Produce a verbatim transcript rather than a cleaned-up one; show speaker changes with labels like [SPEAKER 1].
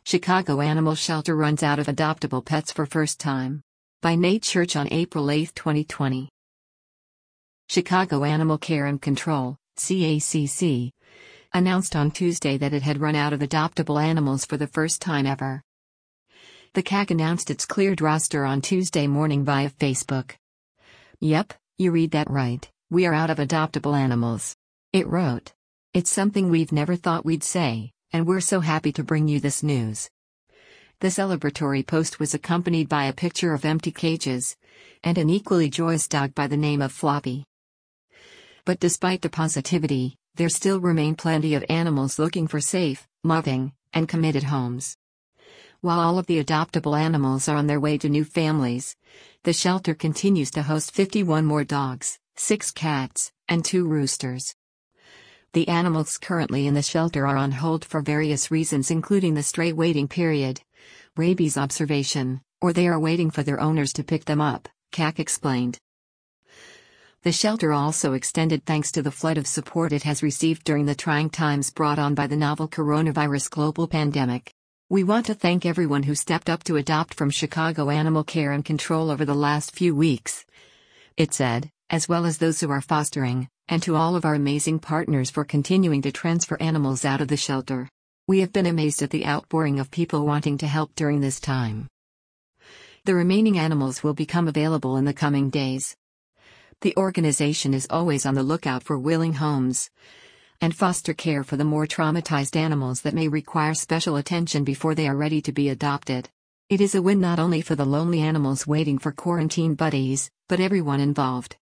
[SPEAKER 1] Chicago Animal Shelter runs out of adoptable pets for first time. By Nate Church on April eighth, twenty twenty. Chicago Animal Care and Control, C A C C, announced on Tuesday that it had run out of adoptable animals for the first time ever. The C A C announced its cleared roster on Tuesday morning via Facebook. "Yep, you read that right, we are out of adoptable animals," it wrote. "It's something we've never thought we'd say, and we're so happy to bring you this news." The celebratory post was accompanied by a picture of empty cages and an equally joyous dog by the name of Floppy. But despite the positivity, there still remain plenty of animals looking for safe, loving, and committed homes. While all of the adoptable animals are on their way to new families, the shelter continues to host fifty-one more dogs, six cats, and two roosters. The animals currently in the shelter are on hold for various reasons, including the stray waiting period, rabies observation, or they are waiting for their owners to pick them up, C A C explained. The shelter also extended thanks to the flood of support it has received during the trying times brought on by the novel coronavirus global pandemic. "We want to thank everyone who stepped up to adopt from Chicago Animal Care and Control over the last few weeks," it said, "as well as those who are fostering, and to all of our amazing partners for continuing to transfer animals out of the shelter. We have been amazed at the outpouring of people wanting to help during this time." The remaining animals will become available in the coming days. The organization is always on the lookout for willing homes and foster care for the more traumatized animals that may require special attention before they are ready to be adopted. It is a win not only for the lonely animals waiting for quarantine buddies, but everyone involved.